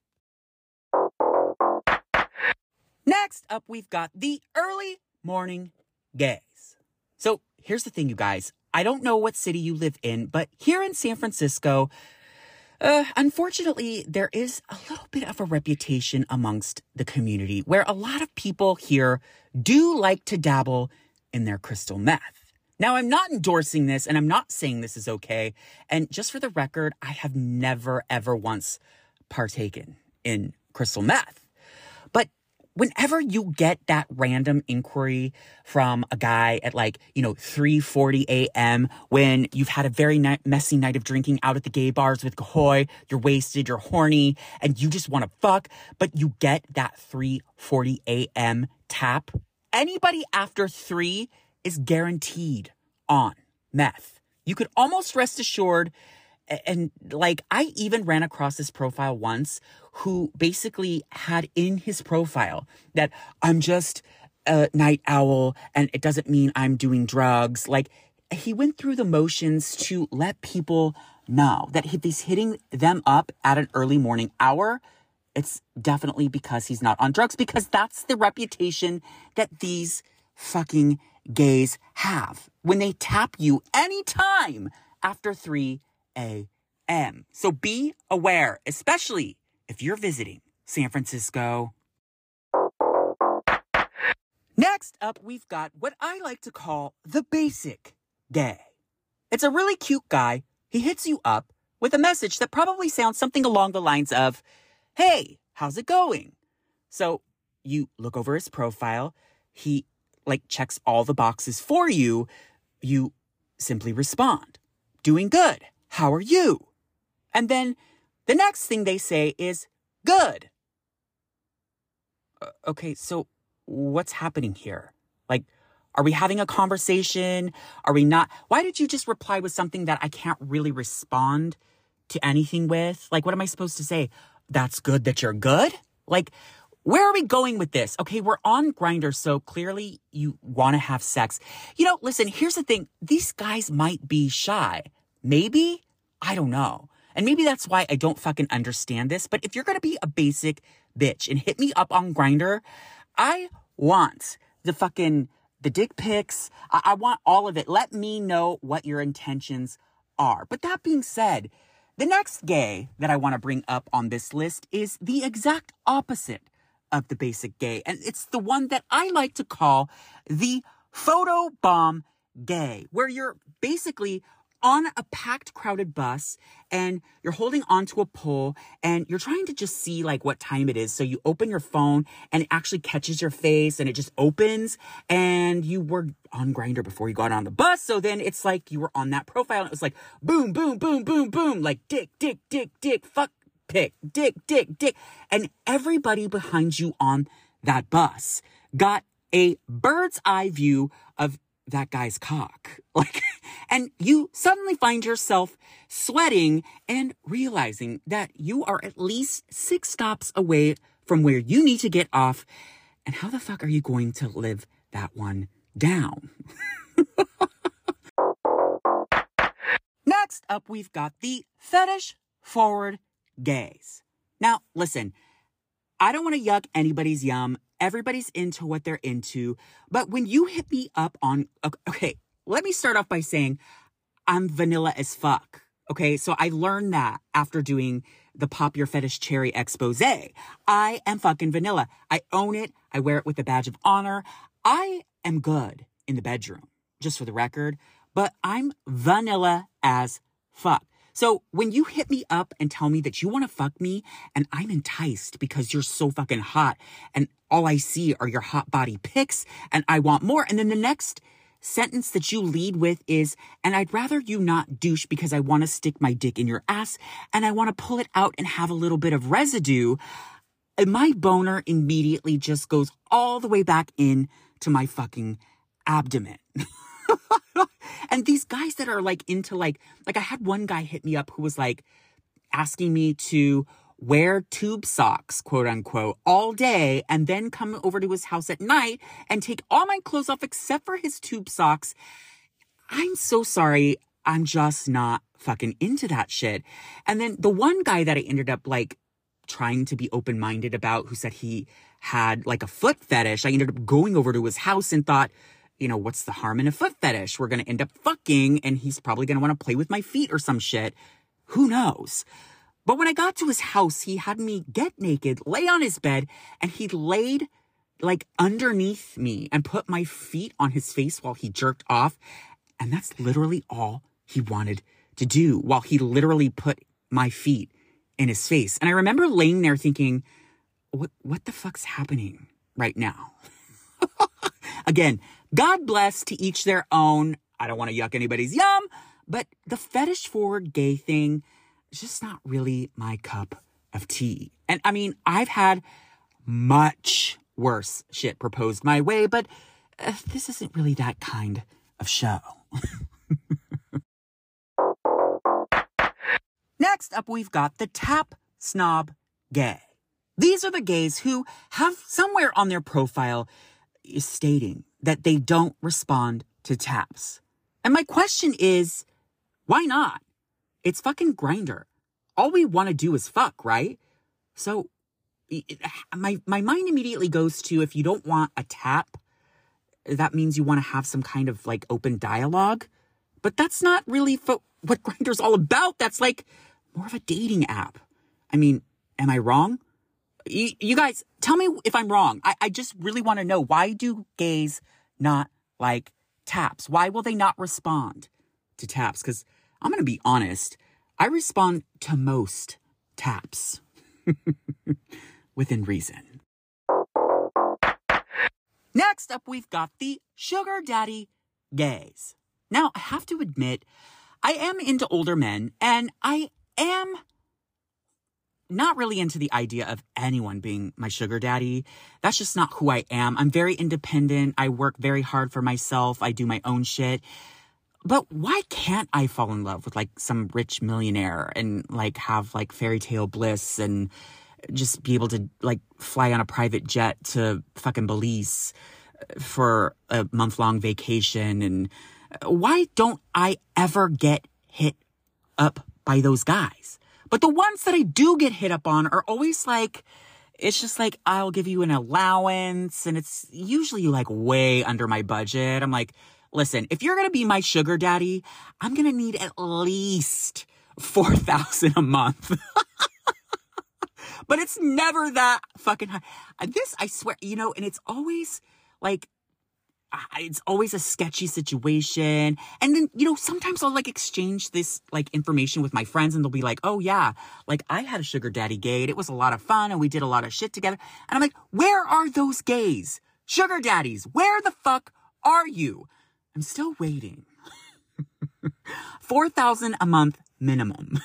Next up, we've got the early morning gays. So here's the thing, you guys. I don't know what city you live in, but here in San Francisco, unfortunately, there is a little bit of a reputation amongst the community where a lot of people here do like to dabble in their crystal meth. Now, I'm not endorsing this and I'm not saying this is okay. And just for the record, I have never, ever once partaken in crystal meth. But whenever you get that random inquiry from a guy at 3:40 a.m. when you've had a very messy night of drinking out at the gay bars with Cahoy, you're wasted, you're horny, and you just want to fuck, but you get that 3:40 a.m. tap, anybody after 3 is guaranteed on meth. You could almost rest assured. And I even ran across this profile once who basically had in his profile that I'm just a night owl and it doesn't mean I'm doing drugs. He went through the motions to let people know that if he's hitting them up at an early morning hour, it's definitely because he's not on drugs, because that's the reputation that these fucking gays have when they tap you anytime after 3 a.m. So be aware, especially if you're visiting San Francisco. Next up, we've got what I like to call the basic gay. It's a really cute guy. He hits you up with a message that probably sounds something along the lines of, "Hey, how's it going?" So you look over his profile. He checks all the boxes for you. You simply respond, "Doing good. How are you?" And then the next thing they say is, "Good." Okay, so what's happening here? Are we having a conversation? Are we not? Why did you just reply with something that I can't really respond to anything with? What am I supposed to say? That's good that you're good? Where are we going with this? Okay, we're on Grindr, so clearly you want to have sex. Listen, here's the thing. These guys might be shy. Maybe? I don't know. And maybe that's why I don't fucking understand this. But if you're going to be a basic bitch and hit me up on Grindr, I want the dick pics. I want all of it. Let me know what your intentions are. But that being said, the next gay that I want to bring up on this list is the exact opposite of the basic gay. And it's the one that I like to call the photo bomb gay, where you're basically on a packed, crowded bus and you're holding onto a pole and you're trying to just see what time it is. So you open your phone and it actually catches your face and it just opens, and you were on Grindr before you got on the bus. So then it's you were on that profile and it was boom, boom, boom, boom, boom, dick, dick, dick, dick, fuck, pick, dick, dick, dick. And everybody behind you on that bus got a bird's eye view of that guy's cock. And you suddenly find yourself sweating and realizing that you are at least 6 stops away from where you need to get off. And how the fuck are you going to live that one down? Next up, we've got the fetish forward gays. Now, listen, I don't want to yuck anybody's yum. Everybody's into what they're into. But when you hit me up on... Okay, let me start off by saying I'm vanilla as fuck. Okay, so I learned that after doing the Pop Your Fetish Cherry expose. I am fucking vanilla. I own it. I wear it with a badge of honor. I am good in the bedroom, just for the record. But I'm vanilla as fuck. So when you hit me up and tell me that you want to fuck me and I'm enticed because you're so fucking hot and all I see are your hot body pics and I want more. And then the next sentence that you lead with is, and I'd rather you not douche because I want to stick my dick in your ass and I want to pull it out and have a little bit of residue. And my boner immediately just goes all the way back in to my fucking abdomen. And these guys that are into I had one guy hit me up who was asking me to wear tube socks, quote unquote, all day and then come over to his house at night and take all my clothes off except for his tube socks. I'm so sorry. I'm just not fucking into that shit. And then the one guy that I ended up trying to be open-minded about, who said he had a foot fetish, I ended up going over to his house and thought, what's the harm in a foot fetish? We're going to end up fucking and he's probably going to want to play with my feet or some shit. Who knows? But when I got to his house, he had me get naked, lay on his bed, and he laid underneath me and put my feet on his face while he jerked off. And that's literally all he wanted to do, while he literally put my feet in his face. And I remember laying there thinking, what the fuck's happening right now? Again, God bless, to each their own. I don't want to yuck anybody's yum, but the fetish forward gay thing is just not really my cup of tea. And I mean, I've had much worse shit proposed my way, but this isn't really that kind of show. Next up, we've got the tap snob gay. These are the gays who have somewhere on their profile stating that they don't respond to taps. And my question is, why not? It's fucking Grindr. All we want to do is fuck, right? So my mind immediately goes to, if you don't want a tap, that means you want to have some kind of open dialogue. But that's not really what Grindr's all about. That's like more of a dating app. I mean, am I wrong? You guys, tell me if I'm wrong. I just really want to know, why do gays not like taps? Why will they not respond to taps? Because I'm going to be honest, I respond to most taps within reason. Next up, we've got the sugar daddy gays. Now, I have to admit, I am into older men, and I am not really into the idea of anyone being my sugar daddy. That's just not who I am. I'm very independent. I work very hard for myself. I do my own shit. But why can't I fall in love with like some rich millionaire and like have like fairy tale bliss and just be able to like fly on a private jet to fucking Belize for a month-long vacation? And why don't I ever get hit up by those guys? But the ones that I do get hit up on are always like, it's just like, I'll give you an allowance, and it's usually like way under my budget. I'm like, listen, if you're going to be my sugar daddy, I'm going to need at least $4,000 a month. But it's never that fucking high. This, I swear, and it's always like, it's always a sketchy situation. And then, sometimes I'll like exchange this like information with my friends, and they'll be like, oh yeah, like I had a sugar daddy gay. It was a lot of fun and we did a lot of shit together. And I'm like, where are those gays? Sugar daddies, where the fuck are you? I'm still waiting. $4,000 a month minimum.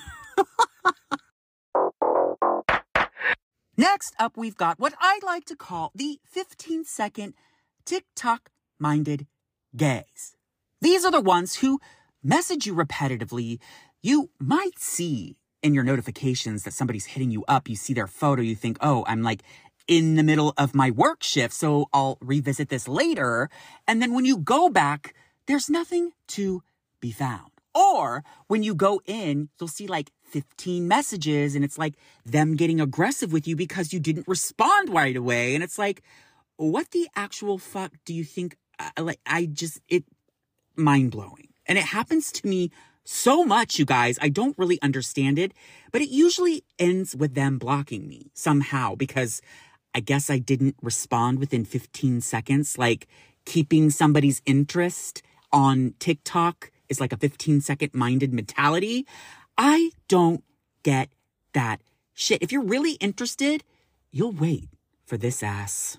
Next up, we've got what I like to call the 15-second TikTok-minded gays. These are the ones who message you repetitively. You might see in your notifications that somebody's hitting you up. You see their photo. You think, oh, I'm like in the middle of my work shift, so I'll revisit this later. And then when you go back, there's nothing to be found. Or when you go in, you'll see like 15 messages, and it's like them getting aggressive with you because you didn't respond right away. And it's like, what the actual fuck do you think? It mind-blowing. And it happens to me so much, you guys. I don't really understand it, but it usually ends with them blocking me somehow, because I guess I didn't respond within 15 seconds. Like, keeping somebody's interest on TikTok is like a 15-second minded mentality. I don't get that shit. If you're really interested, you'll wait for this ass.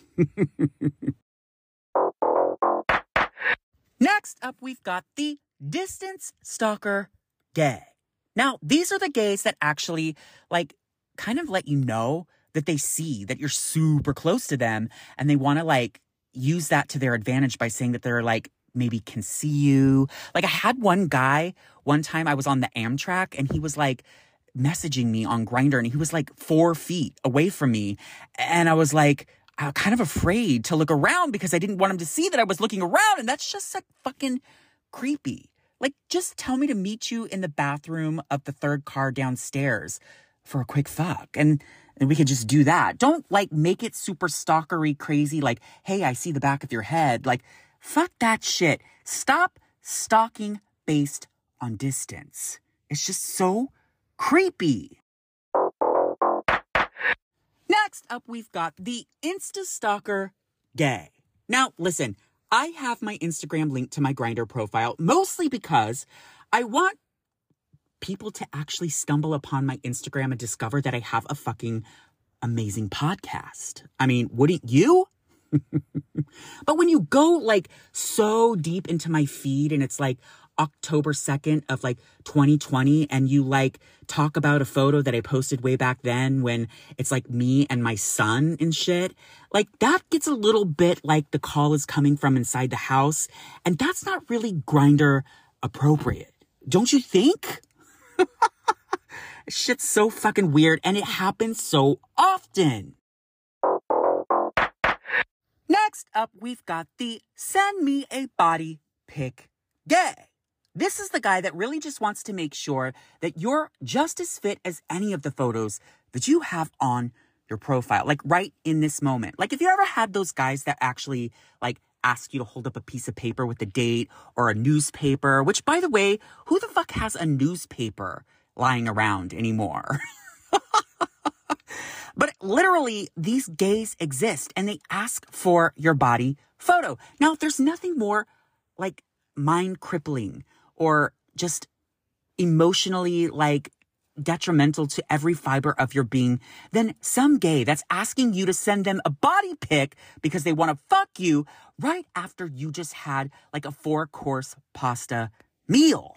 Next up, we've got the distance stalker gay. Now, these are the gays that actually like kind of let you know that they see that you're super close to them, and they want to like use that to their advantage by saying that they're like maybe can see you. Like, I had one guy, one time I was on the Amtrak, and he was like messaging me on Grindr, and he was like 4 feet away from me. And I was like, kind of afraid to look around because I didn't want him to see that I was looking around. And that's just like fucking creepy. Like, just tell me to meet you in the bathroom of the third car downstairs for a quick fuck. And we could just do that. Don't like make it super stalkery crazy. Like, hey, I see the back of your head. Like, fuck that shit. Stop stalking based on distance. It's just so creepy. Next up, we've got the Insta stalker gay. Now, listen, I have my Instagram linked to my Grindr profile mostly because I want people to actually stumble upon my Instagram and discover that I have a fucking amazing podcast. I mean, wouldn't you? But when you go like so deep into my feed and it's like October 2nd of like 2020 and you like talk about a photo that I posted way back then when it's like me and my son and shit, like that gets a little bit like the call is coming from inside the house, and that's not really Grindr appropriate. Don't you think? Shit's so fucking weird, and it happens so often. Next up, we've got the send me a body pic gay. This is the guy that really just wants to make sure that you're just as fit as any of the photos that you have on your profile, like right in this moment. Like, if you ever had those guys that actually like ask you to hold up a piece of paper with the date or a newspaper, which, by the way, who the fuck has a newspaper lying around anymore? But literally, these gays exist and they ask for your body photo. Now, there's nothing more like mind crippling or just emotionally like detrimental to every fiber of your being than some gay that's asking you to send them a body pic because they want to fuck you right after you just had like a 4-course pasta meal.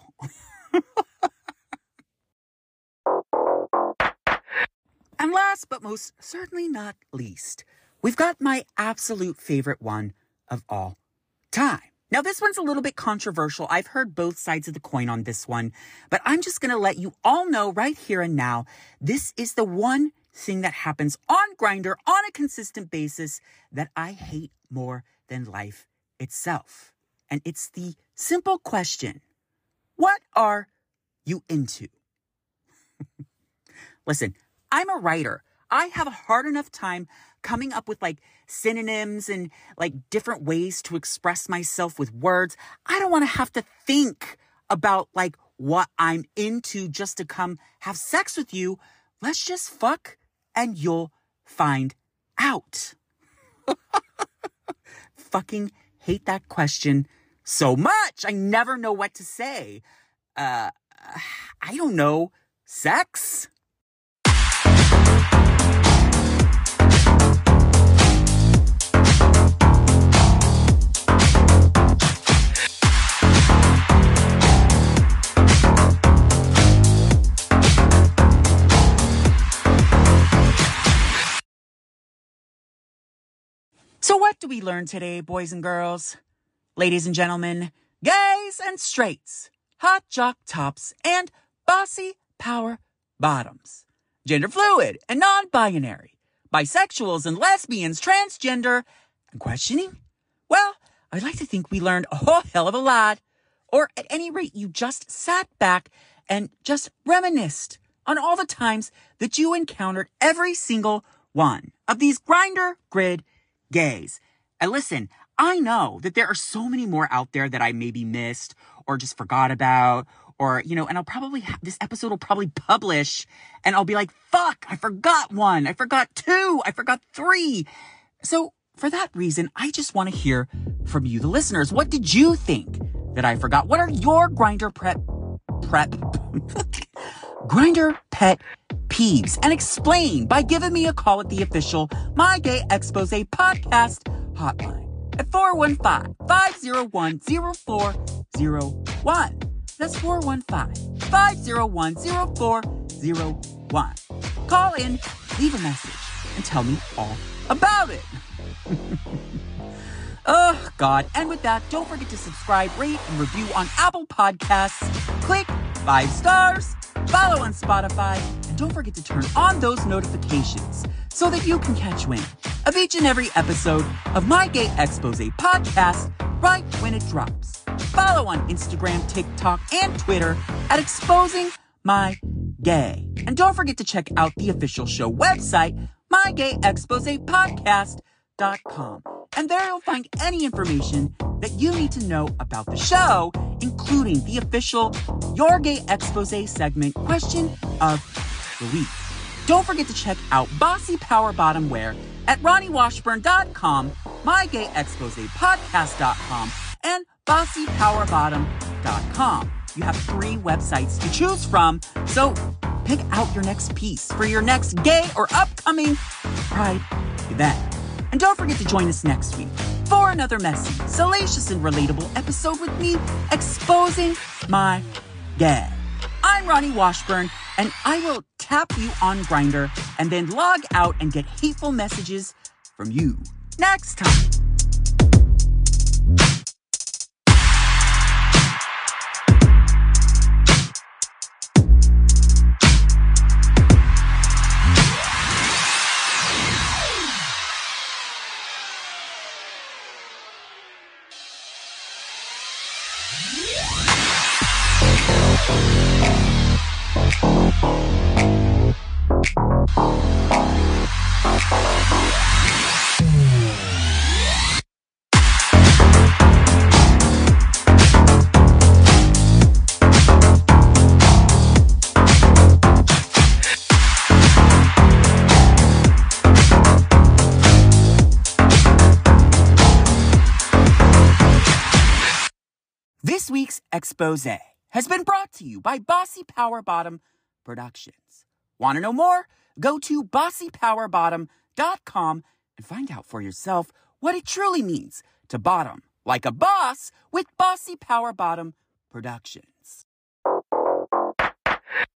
And last but most certainly not least, we've got my absolute favorite one of all time. Now, this one's a little bit controversial. I've heard both sides of the coin on this one, but I'm just going to let you all know right here and now, this is the one thing that happens on Grindr on a consistent basis that I hate more than life itself. And it's the simple question, what are you into? Listen, I'm a writer. I have a hard enough time coming up with like synonyms and like different ways to express myself with words. I don't want to have to think about like what I'm into just to come have sex with you. Let's just fuck and you'll find out. Fucking hate that question so much. I never know what to say. I don't know. Sex? So what do we learn today, boys and girls? Ladies and gentlemen, gays and straights, hot jock tops, and bossy power bottoms, gender fluid and non-binary, bisexuals and lesbians, transgender, and questioning? Well, I'd like to think we learned a whole hell of a lot. Or at any rate, you just sat back and just reminisced on all the times that you encountered every single one of these Grindr grid gays. And listen, I know that there are so many more out there that I maybe missed or just forgot about, or, you know, and I'll probably this episode will probably publish and I'll be like, fuck, I forgot one. I forgot two. I forgot three. So for that reason, I just want to hear from you, the listeners. What did you think that I forgot? What are your Grindr Grindr pet peeves? And explain by giving me a call at the official My Gay Expose podcast hotline at 415-501-0401. That's 415-501-0401. Call in, leave a message, and tell me all about it. Oh, God. And with that, don't forget to subscribe, rate, and review on Apple Podcasts. Click 5 stars, follow on Spotify, and don't forget to turn on those notifications so that you can catch wind of each and every episode of My Gay Expose podcast right when it drops. Follow on Instagram, TikTok, and Twitter at Exposing My Gay. And don't forget to check out the official show website, mygayexposepodcast.com. And there you'll find any information that you need to know about the show, including the official Your Gay Expose segment question of the week. Don't forget to check out Bossy Power Bottom Wear at RonnieWashburn.com, MyGayExposePodcast.com, and BossyPowerBottom.com. You have 3 websites to choose from, so pick out your next piece for your next gay or upcoming Pride event. And don't forget to join us next week for another messy, salacious, and relatable episode with me exposing my gay. I'm Ronnie Washburn, and I will tap you on Grindr and then log out and get hateful messages from you next time. This week's expose has been brought to you by Bossy Power Bottom Productions. Want to know more? Go to bossypowerbottom.com and find out for yourself what it truly means to bottom like a boss with Bossy Power Bottom Productions.